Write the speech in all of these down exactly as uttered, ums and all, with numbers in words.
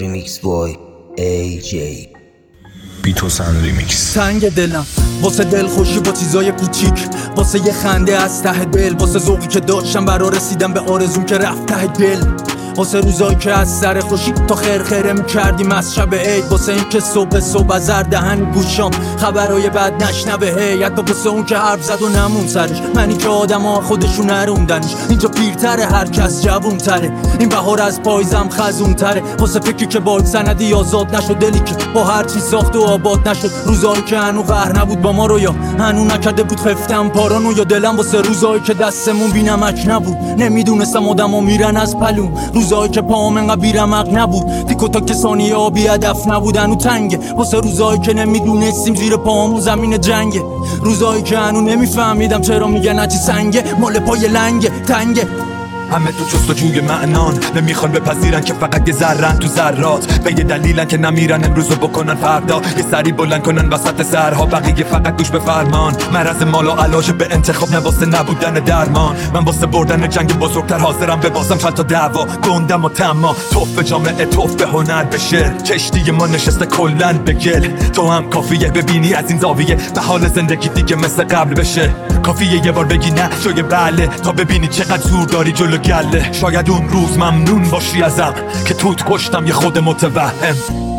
ریمیکس بای ای جی بیتوسن ریمیکس. تنگ دلم واسه دل خوشی با چیزای کوچیک، واسه یه خنده از ته دل، واسه ذوقی که داشتم برا رسیدم به آرزوم که رفت ته دل، واسه روزایی که از سر خوشی تا خرخره میکردیم از شب عید، واسه این که صبح صبح از هر دهن گوشام خبرای بد نشنوه هی، حتی واسه اون که حرف زد و نمون سرش، منی که آدم ها خودشون نروندنش، اینجا پیرتره هر کس جوون تره، این بهار از پایزم خزون تره، واسه فکری که باید سندی آزاد نشد، دلی که با هر چی ساخت و آباد نشد، روزایی که هنو قهر نبود با ما رو یا هنو نکرده بود خفتم پارانو، یا دلم واسه روزایی که دستمون بی نمک نبود، نمیدونستم آدما میرن از پلوم، روزایی که پاهم انقدر بیرمق نبود، تیک و تاک ثانیه ها بی هدف نبودن و تنگه، واسه روزایی که نمیدونستیم زیر پاهامون زمین جنگه، روزایی که هنو نمیفهمیدم چرا میگن هرچی سنگه مال پای لنگه تنگه. همه تو جستجوی معنان، نمیخوان بپذیرن که فقط یه ذرن تو ذرات، به یه دلیلن که نمیرن امروزو بکنن فردا، یه سری بلند کنن وسط سرها، بقیه فقط گوش به فرمان، مرض مال و علاج به انتخاب نه واسه نبودن درمان، من واسه بردن جنگ بزرگتر حاضرم ببازم چند تا دعوا، گندم و تما توف به جامعه توف به هنر به شعر، کشتی ما نشسته کلن به گل، تو هم کافیه ببینی از این زاویه به حال زندگی دیگه مثل قبل بشه، کافیه یه بار بگی نه جای بله تا ببینی چقدر زور داری جلو گله، شاید اون روز ممنون باشی ازم که توت کشتم یه خود متوهم.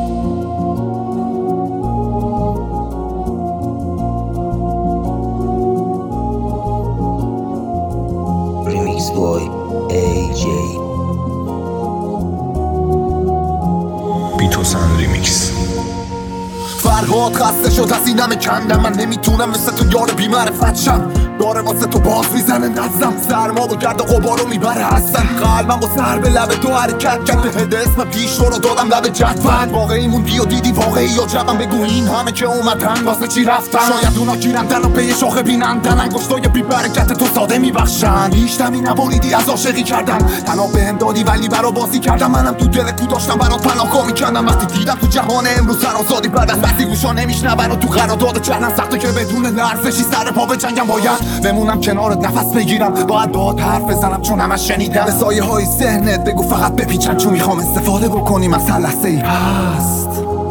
ریمیکس بای ای جی بیتوسن ریمیکس. فرهاد خسته شد از این همه کندم، من نمیتونم مثل تو یار بی‌معرفت شم، داره واسه تو باز میزنه نزدم، سرما و گرد و غبارو میبره هستن، قلبم با سر به لب تو حرکت کرد، به هده اسم پیش رو دادم لب جدول، واقعی موندی و دیدی واقعی یا جبم، بگو این همه که اومدن واسه چی رفتن، شاید اونا گیرندن و پی شاخه بینندن، انگشتای بی برکت تو ساده میبخشن، هیچ دمی نبریدی از عاشقی کردن، تنها بهم دادی ولی برا بازی کردم، منم تو دل کو داشتم برات پناهگاه میکردم، وقتی دیدم تو جهان امروز سر آزادی بعد از وقتی گوشا نمیشنون و تو قرارداد چرنم سخته که بدون لرزشی سر پا به جنگم، باید بمونم کنارت نفس بگیرم، باید باهات حرف بزنم چون همش شنیدم، به سایه های ذهنت بگو فقط بپیچن، چون میخوام استفاده بکنیم از هر لحظه ای هست.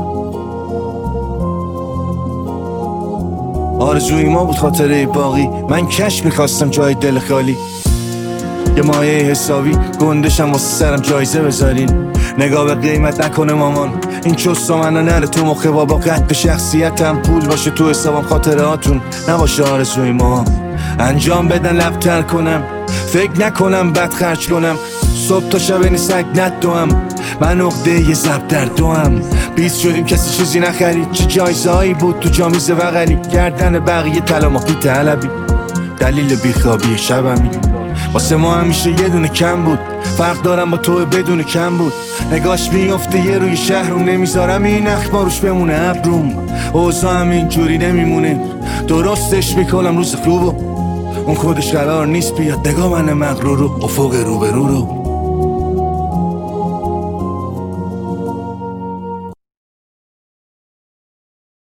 آرزوی ما بود خاطره باقی، من کش میخواستم جای دل خالی، یه مایه حسابی گندشم واسه سرم جایزه بذارین، نگاه به قیمت نکنه مامان، این چوستا منو نره تو مخه بابا، قد به شخصیتم پول باشه تو حسابم، خاطراتون نباشه آرزوی ما، انجام بدن لبتر کنم، فکر نکنم بد خرج کنم، صبح تا شب این سگ ندوم، من عقده یه زب در دوم، بیست شدیم کسی چیزی نخرید، چه جایزه هایی بود تو جامیز وغلی، گردن بقیه طلا بی طلبی، دلیل بیخوابی شبمی، واسه ما همیشه یه دونه کم بود، فرق دارم با تو بدون کم بود، نگاش میفته یه روی شهر رو نمیذارم این اخبار روش بمونه ابروم، اوضاع هم اینجوری نمیمونه، درستش میکنم روز خوبو، اون خودش قرار نیست بیاد، نگاه من مغرور رو افق رو به رو رو